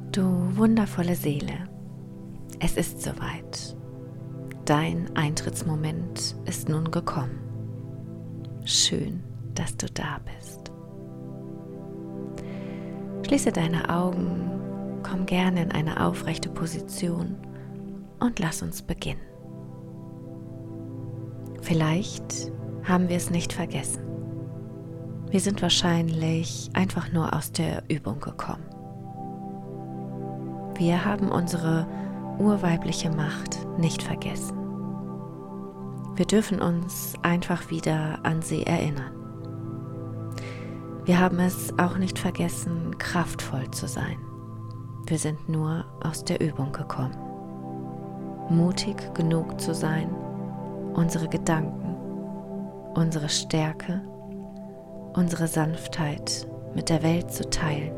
Du wundervolle Seele, es ist soweit. Dein Eintrittsmoment ist nun gekommen. Schön, dass du da bist. Schließe deine Augen, komm gerne in eine aufrechte Position und lass uns beginnen. Vielleicht haben wir es nicht vergessen. Wir sind wahrscheinlich einfach nur aus der Übung gekommen. Wir haben unsere urweibliche Macht nicht vergessen. Wir dürfen uns einfach wieder an sie erinnern. Wir haben es auch nicht vergessen, kraftvoll zu sein. Wir sind nur aus der Übung gekommen. Mutig genug zu sein, unsere Gedanken, unsere Stärke, unsere Sanftheit mit der Welt zu teilen.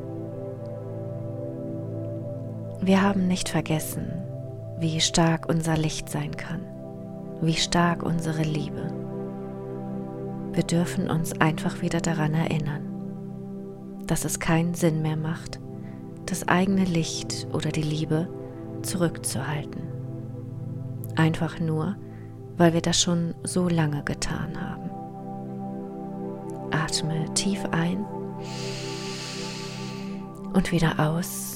Wir haben nicht vergessen, wie stark unser Licht sein kann, wie stark unsere Liebe. Wir dürfen uns einfach wieder daran erinnern, dass es keinen Sinn mehr macht, das eigene Licht oder die Liebe zurückzuhalten. Einfach nur, weil wir das schon so lange getan haben. Atme tief ein und wieder aus.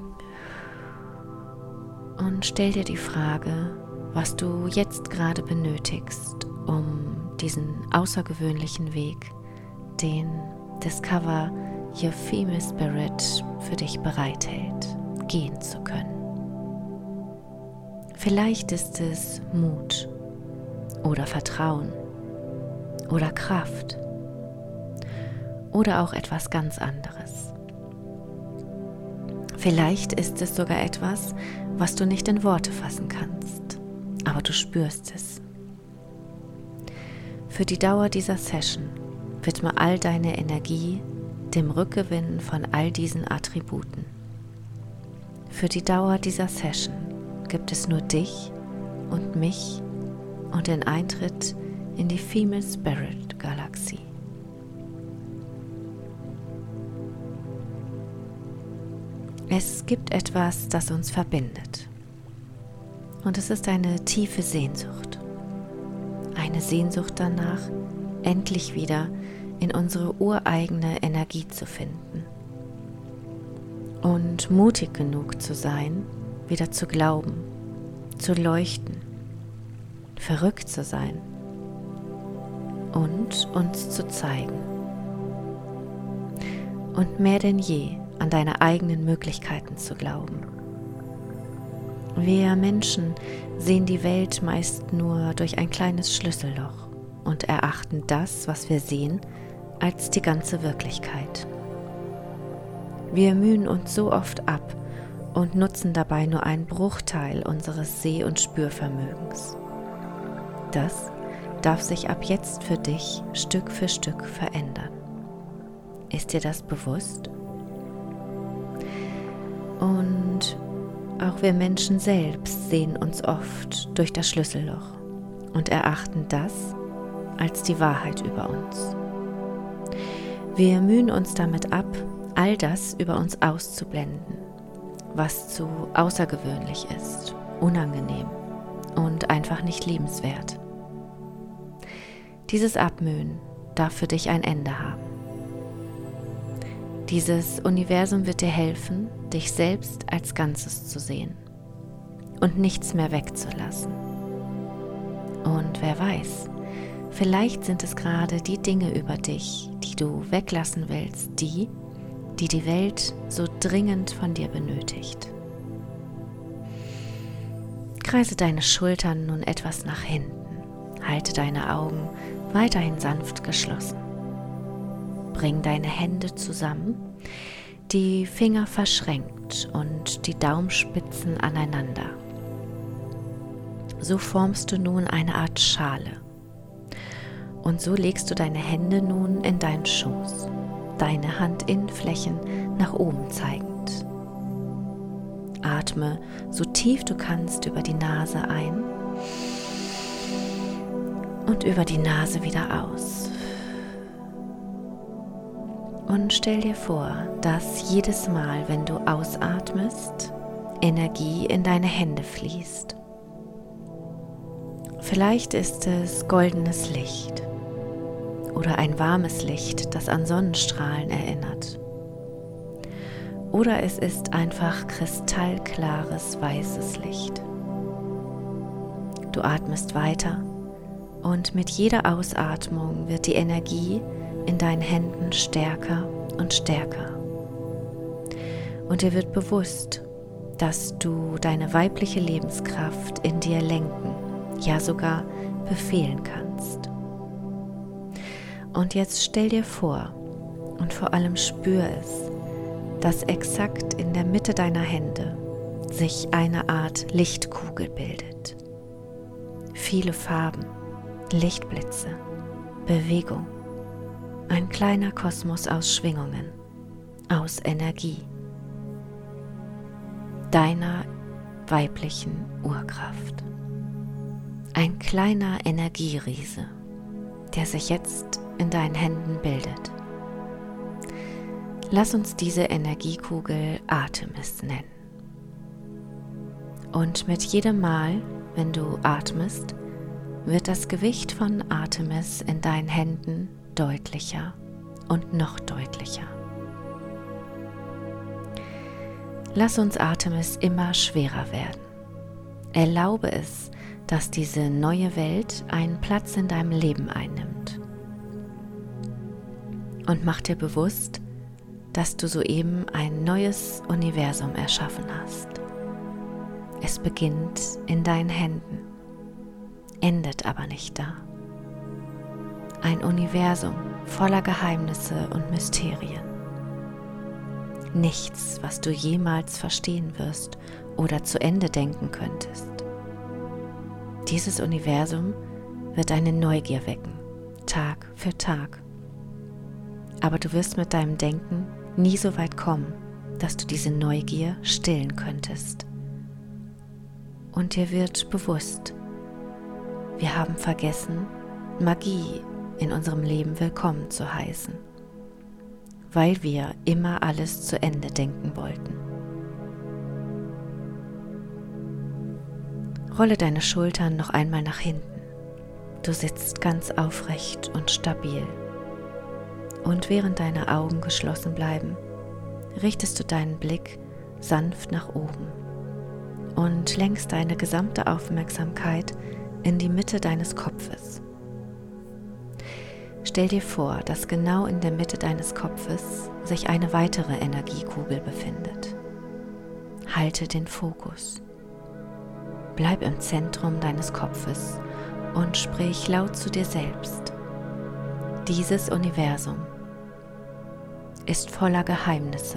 Und stell dir die Frage, was du jetzt gerade benötigst, um diesen außergewöhnlichen Weg, den Discover Your Female Spirit für dich bereithält, gehen zu können. Vielleicht ist es Mut oder Vertrauen oder Kraft oder auch etwas ganz anderes. Vielleicht ist es sogar etwas, was du nicht in Worte fassen kannst, aber du spürst es. Für die Dauer dieser Session widme all deine Energie dem Rückgewinn von all diesen Attributen. Für die Dauer dieser Session gibt es nur dich und mich und den Eintritt in die Female Spirit Galaxie. Es gibt etwas, das uns verbindet. Und es ist eine tiefe Sehnsucht. Eine Sehnsucht danach, endlich wieder in unsere ureigene Energie zu finden. Und mutig genug zu sein, wieder zu glauben, zu leuchten, verrückt zu sein und uns zu zeigen. Und mehr denn je an deine eigenen Möglichkeiten zu glauben. Wir Menschen sehen die Welt meist nur durch ein kleines Schlüsselloch und erachten das, was wir sehen, als die ganze Wirklichkeit. Wir mühen uns so oft ab und nutzen dabei nur einen Bruchteil unseres Seh- und Spürvermögens. Das darf sich ab jetzt für dich Stück für Stück verändern. Ist dir das bewusst? Und auch wir Menschen selbst sehen uns oft durch das Schlüsselloch und erachten das als die Wahrheit über uns. Wir mühen uns damit ab, all das über uns auszublenden, was zu außergewöhnlich ist, unangenehm und einfach nicht liebenswert. Dieses Abmühen darf für dich ein Ende haben. Dieses Universum wird dir helfen, dich selbst als Ganzes zu sehen und nichts mehr wegzulassen. Und wer weiß, vielleicht sind es gerade die Dinge über dich, die du weglassen willst, die Welt so dringend von dir benötigt. Kreise deine Schultern nun etwas nach hinten, halte deine Augen weiterhin sanft geschlossen. Bring deine Hände zusammen, die Finger verschränkt und die Daumenspitzen aneinander. So formst du nun eine Art Schale. Und so legst du deine Hände nun in deinen Schoß, deine Handinnenflächen nach oben zeigend. Atme so tief du kannst über die Nase ein und über die Nase wieder aus. Und stell dir vor, dass jedes Mal, wenn du ausatmest, Energie in deine Hände fließt. Vielleicht ist es goldenes Licht oder ein warmes Licht, das an Sonnenstrahlen erinnert. Oder es ist einfach kristallklares weißes Licht. Du atmest weiter und mit jeder Ausatmung wird die Energie in deinen Händen stärker und stärker. Und dir wird bewusst, dass du deine weibliche Lebenskraft in dir lenken, ja sogar befehlen kannst. Und jetzt stell dir vor und vor allem spür es, dass exakt in der Mitte deiner Hände sich eine Art Lichtkugel bildet. Viele Farben, Lichtblitze, Bewegung, ein kleiner Kosmos aus Schwingungen, aus Energie, deiner weiblichen Urkraft. Ein kleiner Energieriese, der sich jetzt in deinen Händen bildet. Lass uns diese Energiekugel Artemis nennen. Und mit jedem Mal, wenn du atmest, wird das Gewicht von Artemis in deinen Händen deutlicher und noch deutlicher. Lass uns Artemis immer schwerer werden. Erlaube es, dass diese neue Welt einen Platz in deinem Leben einnimmt. Und mach dir bewusst, dass du soeben ein neues Universum erschaffen hast. Es beginnt in deinen Händen, endet aber nicht da. Ein Universum voller Geheimnisse und Mysterien. Nichts, was du jemals verstehen wirst oder zu Ende denken könntest. Dieses Universum wird deine Neugier wecken, Tag für Tag. Aber du wirst mit deinem Denken nie so weit kommen, dass du diese Neugier stillen könntest. Und dir wird bewusst, wir haben vergessen, Magie in unserem Leben willkommen zu heißen, weil wir immer alles zu Ende denken wollten. Rolle deine Schultern noch einmal nach hinten. Du sitzt ganz aufrecht und stabil. Und während deine Augen geschlossen bleiben, richtest du deinen Blick sanft nach oben und lenkst deine gesamte Aufmerksamkeit in die Mitte deines Kopfes. Stell dir vor, dass genau in der Mitte deines Kopfes sich eine weitere Energiekugel befindet. Halte den Fokus. Bleib im Zentrum deines Kopfes und sprich laut zu dir selbst. Dieses Universum ist voller Geheimnisse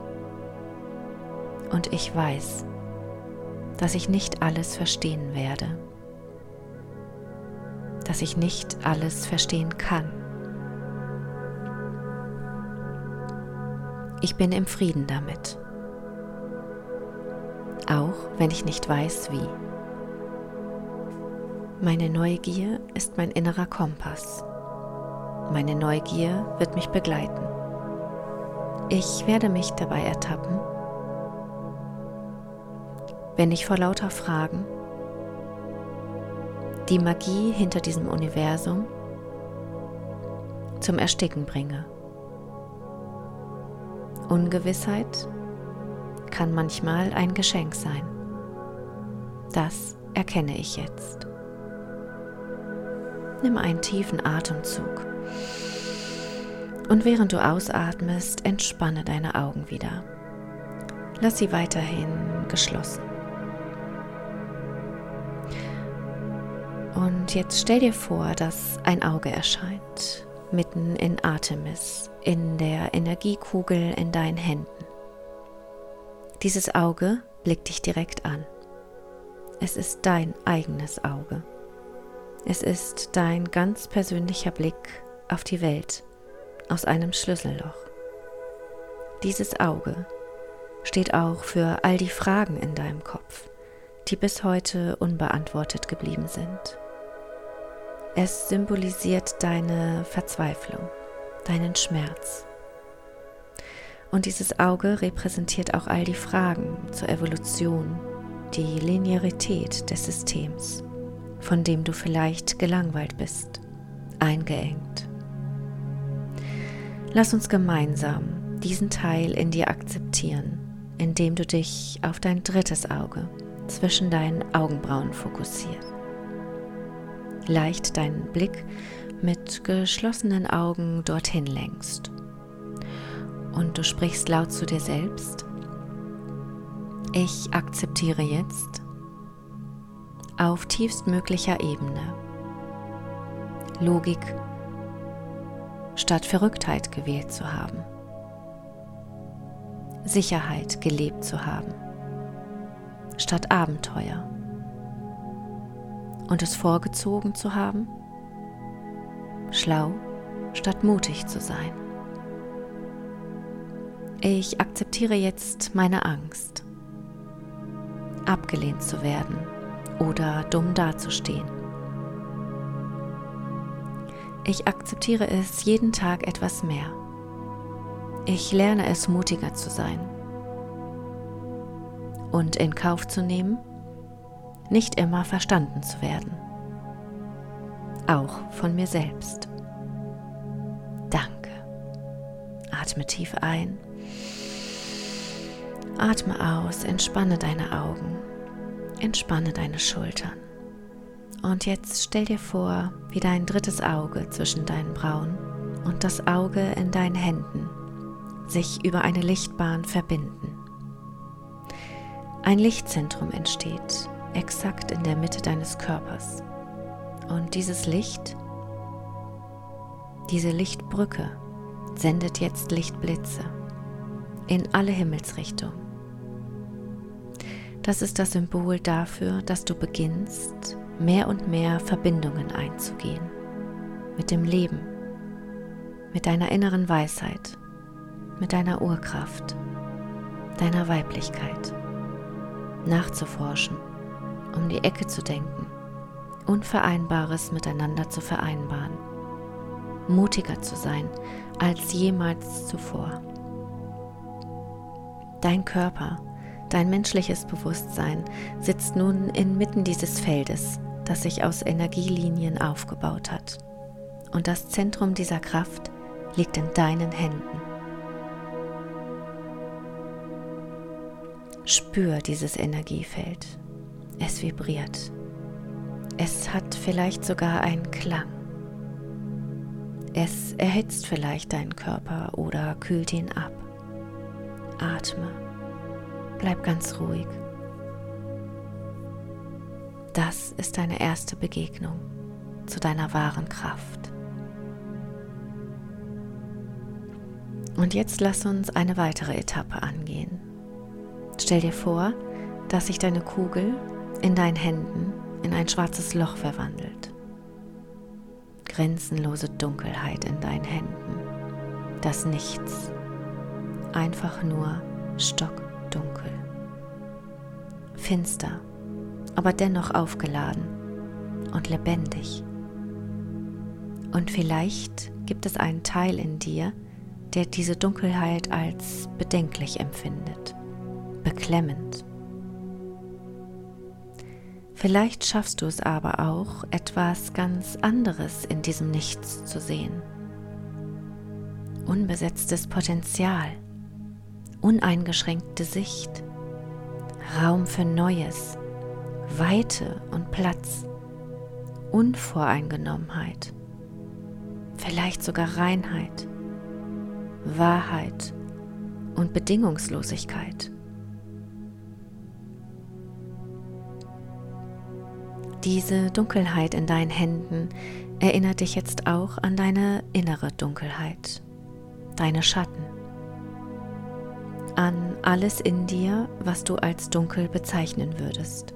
und ich weiß, dass ich nicht alles verstehen werde, dass ich nicht alles verstehen kann. Ich bin im Frieden damit, auch wenn ich nicht weiß, wie. Meine Neugier ist mein innerer Kompass. Meine Neugier wird mich begleiten. Ich werde mich dabei ertappen, wenn ich vor lauter Fragen die Magie hinter diesem Universum zum Ersticken bringe. Ungewissheit kann manchmal ein Geschenk sein. Das erkenne ich jetzt. Nimm einen tiefen Atemzug und während du ausatmest, entspanne deine Augen wieder. Lass sie weiterhin geschlossen. Und jetzt stell dir vor, dass ein Auge erscheint, mitten in Artemis, in der Energiekugel in deinen Händen. Dieses Auge blickt dich direkt an. Es ist dein eigenes Auge. Es ist dein ganz persönlicher Blick auf die Welt aus einem Schlüsselloch. Dieses Auge steht auch für all die Fragen in deinem Kopf, die bis heute unbeantwortet geblieben sind. Es symbolisiert deine Verzweiflung, deinen Schmerz, Und dieses Auge repräsentiert auch all die Fragen zur Evolution, die Linearität des Systems, von dem du vielleicht gelangweilt bist, eingeengt. Lass uns gemeinsam diesen Teil in dir akzeptieren, indem du dich auf dein drittes Auge zwischen deinen Augenbrauen fokussierst. Leicht deinen Blick mit geschlossenen Augen dorthin lenkst. Und du sprichst laut zu dir selbst: Ich akzeptiere jetzt auf tiefstmöglicher Ebene Logik statt Verrücktheit gewählt zu haben, Sicherheit gelebt zu haben statt Abenteuer und es vorgezogen zu haben, schlau statt mutig zu sein. Ich akzeptiere jetzt meine Angst, abgelehnt zu werden oder dumm dazustehen. Ich akzeptiere es jeden Tag etwas mehr. Ich lerne es, mutiger zu sein und in Kauf zu nehmen, nicht immer verstanden zu werden, auch von mir selbst. Danke. Atme tief ein, atme aus, entspanne deine Augen, entspanne deine Schultern. Und jetzt stell dir vor, wie dein drittes Auge zwischen deinen Brauen und das Auge in deinen Händen sich über eine Lichtbahn verbinden. Ein Lichtzentrum entsteht exakt in der Mitte deines Körpers. Und dieses Licht, diese Lichtbrücke, sendet jetzt Lichtblitze in alle Himmelsrichtungen. Das ist das Symbol dafür, dass du beginnst, mehr und mehr Verbindungen einzugehen mit dem Leben, mit deiner inneren Weisheit, mit deiner Urkraft, deiner Weiblichkeit, nachzuforschen, um die Ecke zu denken, Unvereinbares miteinander zu vereinbaren, mutiger zu sein als jemals zuvor. Dein Körper, dein menschliches Bewusstsein sitzt nun inmitten dieses Feldes, das sich aus Energielinien aufgebaut hat. Und das Zentrum dieser Kraft liegt in deinen Händen. Spür dieses Energiefeld. Es vibriert. Es hat vielleicht sogar einen Klang. Es erhitzt vielleicht deinen Körper oder kühlt ihn ab. Atme. Bleib ganz ruhig. Das ist deine erste Begegnung zu deiner wahren Kraft. Und jetzt lass uns eine weitere Etappe angehen. Stell dir vor, dass sich deine Kugel in deinen Händen in ein schwarzes Loch verwandelt. Grenzenlose Dunkelheit in deinen Händen. Das Nichts. Einfach nur stockdunkel. Finster, aber dennoch aufgeladen und lebendig. Und vielleicht gibt es einen Teil in dir, der diese Dunkelheit als bedenklich empfindet, beklemmend. Vielleicht schaffst du es aber auch, etwas ganz anderes in diesem Nichts zu sehen. Unbesetztes Potenzial, uneingeschränkte Sicht, Raum für Neues, Weite und Platz, Unvoreingenommenheit, vielleicht sogar Reinheit, Wahrheit und Bedingungslosigkeit. Diese Dunkelheit in deinen Händen erinnert dich jetzt auch an deine innere Dunkelheit, deine Schatten, an alles in dir, was du als dunkel bezeichnen würdest.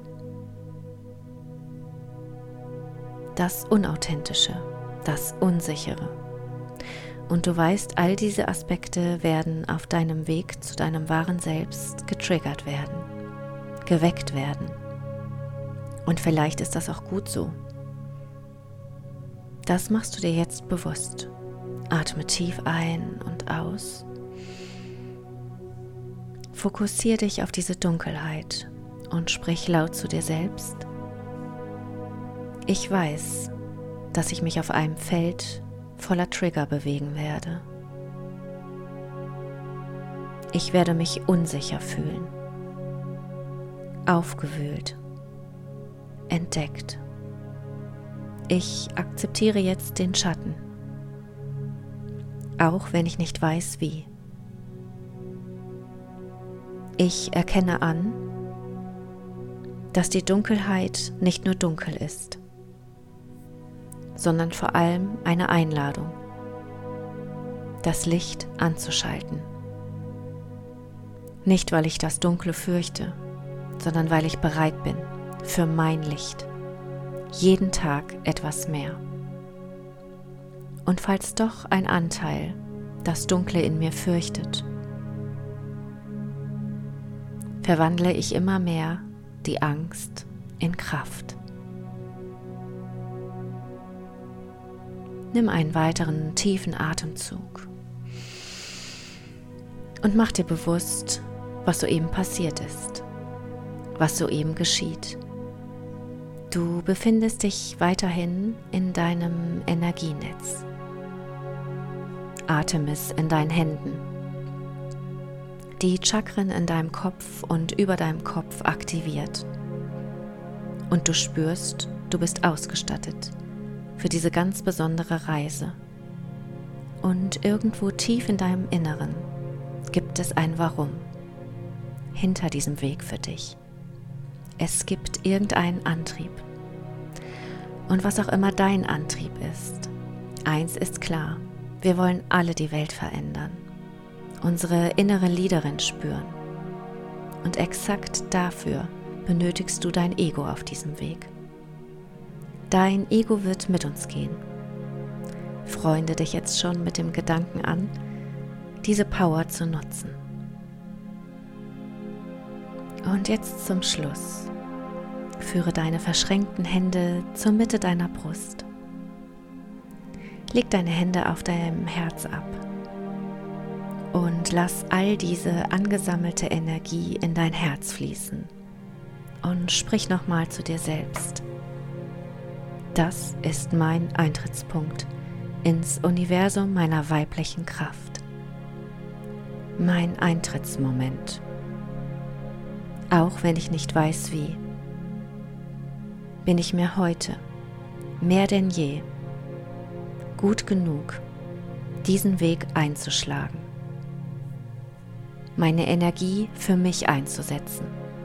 Das Unauthentische, das Unsichere. Und du weißt, all diese Aspekte werden auf deinem Weg zu deinem wahren Selbst getriggert werden, geweckt werden. Und vielleicht ist das auch gut so. Das machst du dir jetzt bewusst. Atme tief ein und aus. Fokussiere dich auf diese Dunkelheit und sprich laut zu dir selbst: Ich weiß, dass ich mich auf einem Feld voller Trigger bewegen werde. Ich werde mich unsicher fühlen, aufgewühlt, entdeckt. Ich akzeptiere jetzt den Schatten, auch wenn ich nicht weiß, wie. Ich erkenne an, dass die Dunkelheit nicht nur dunkel ist, sondern vor allem eine Einladung, das Licht anzuschalten. Nicht, weil ich das Dunkle fürchte, sondern weil ich bereit bin für mein Licht. Jeden Tag etwas mehr. Und falls doch ein Anteil das Dunkle in mir fürchtet, verwandle ich immer mehr die Angst in Kraft. Nimm einen weiteren tiefen Atemzug und mach dir bewusst, was soeben passiert ist, was soeben geschieht. Du befindest dich weiterhin in deinem Energienetz. Artemis in deinen Händen. Die Chakren in deinem Kopf und über deinem Kopf aktiviert. Und du spürst, du bist ausgestattet für diese ganz besondere Reise. Und irgendwo tief in deinem Inneren gibt es ein Warum hinter diesem Weg für dich. Es gibt irgendeinen Antrieb. Und was auch immer dein Antrieb ist, eins ist klar: Wir wollen alle die Welt verändern, unsere innere Leaderin spüren. Und exakt dafür benötigst du dein Ego auf diesem Weg. Dein Ego wird mit uns gehen. Freunde dich jetzt schon mit dem Gedanken an, diese Power zu nutzen. Und jetzt zum Schluss. Führe deine verschränkten Hände zur Mitte deiner Brust. Leg deine Hände auf deinem Herz ab und lass all diese angesammelte Energie in dein Herz fließen. Und sprich nochmal zu dir selbst: Das ist mein Eintrittspunkt ins Universum meiner weiblichen Kraft. Mein Eintrittsmoment. Auch wenn ich nicht weiß wie, bin ich mir heute mehr denn je gut genug, diesen Weg einzuschlagen, meine Energie für mich einzusetzen.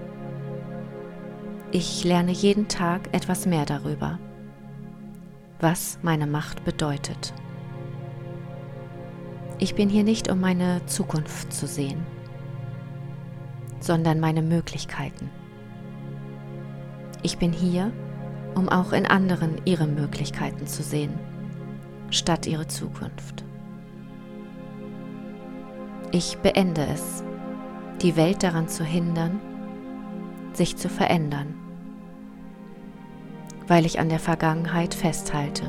Ich lerne jeden Tag etwas mehr darüber, was meine Macht bedeutet. Ich bin hier nicht, um meine Zukunft zu sehen, sondern meine Möglichkeiten. Ich bin hier, um auch in anderen ihre Möglichkeiten zu sehen, statt ihre Zukunft. Ich beende es, die Welt daran zu hindern, sich zu verändern, weil ich an der Vergangenheit festhalte.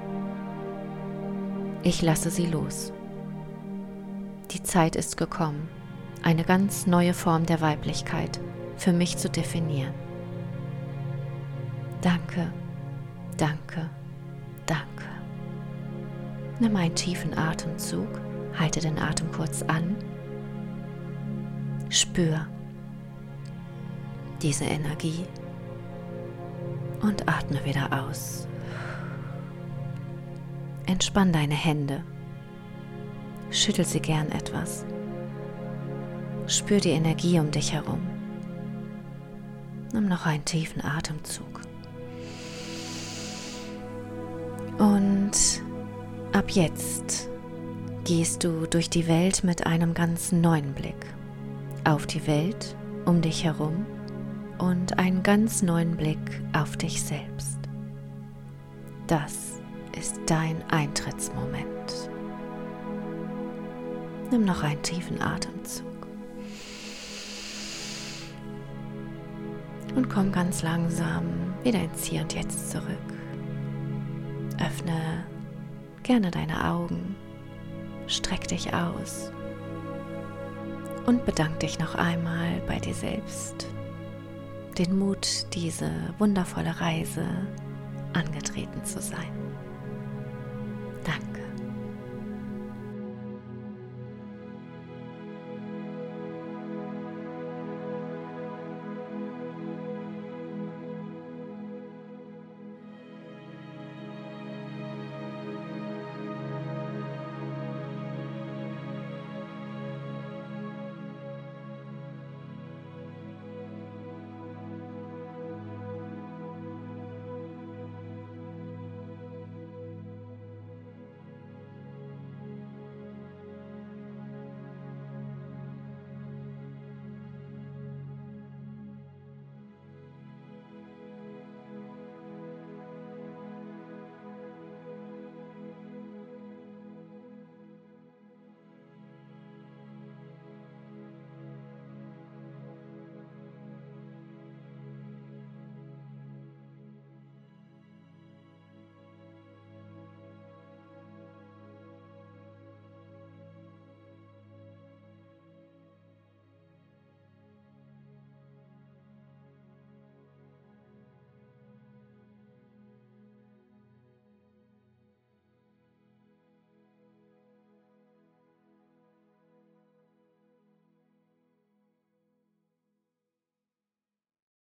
Ich lasse sie los. Die Zeit ist gekommen, eine ganz neue Form der Weiblichkeit für mich zu definieren. Danke, danke, danke. Nimm einen tiefen Atemzug, halte den Atem kurz an, spür diese Energie und atme wieder aus. Entspann deine Hände, schüttel sie gern etwas, spür die Energie um dich herum. Nimm noch einen tiefen Atemzug. Und ab jetzt gehst du durch die Welt mit einem ganz neuen Blick auf die Welt um dich herum und einen ganz neuen Blick auf dich selbst. Das ist dein Eintrittsmoment. Nimm noch einen tiefen Atemzug und komm ganz langsam wieder ins Hier und Jetzt zurück. Öffne gerne deine Augen, streck dich aus Und bedank dich noch einmal bei dir selbst, den Mut, diese wundervolle Reise angetreten zu sein.